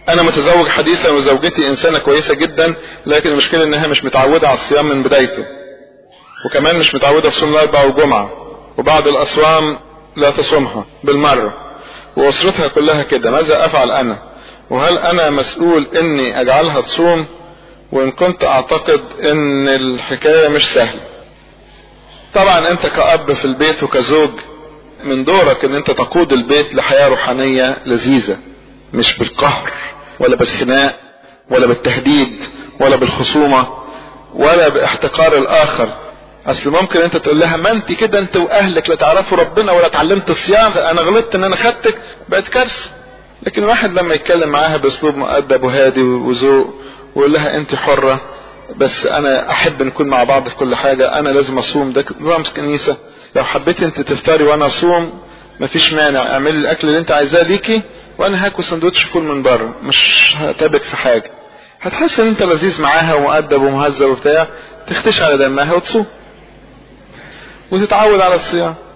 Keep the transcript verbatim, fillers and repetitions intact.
انا متزوج حديثا وزوجتي انسانة كويسة جدا، لكن المشكلة انها مش متعودة على الصيام من بدايته، وكمان مش متعودة تصوم الاربع والجمعة، وبعض الاصوام لا تصومها بالمرة، واسرتها كلها كده. ماذا افعل انا؟ وهل انا مسؤول اني اجعلها تصوم؟ وان كنت اعتقد ان الحكاية مش سهلة. طبعا انت كأب في البيت وكزوج من دورك ان انت تقود البيت لحياة روحانية لذيذة، مش بالقهر ولا بالخناق ولا بالتهديد ولا بالخصومة ولا باحتقار الاخر. اصل ممكن انت تقول لها ما انت كده انت واهلك لا تعرفوا ربنا ولا اتعلمت الصيام، انا غلطت ان انا خدتك، بقت كارثة. لكن واحد لما يتكلم معاها باسلوب مؤدب وهادي وذوق ويقول لها انت حرة، بس انا احب نكون مع بعض في كل حاجة، انا لازم اصوم، ده نظام كنيسة. لو حبيت انت تفطري وانا اصوم مفيش مانع، اعملي الاكل اللي انت عايزاه ليكي وانا هاكل سندوتش فول من بره، مش هتعبك في حاجة. هتحس ان انت لذيذ معاها ومؤدب ومهذب وبتاع، تختش على دمها وتصوم وتتعود على الصيام.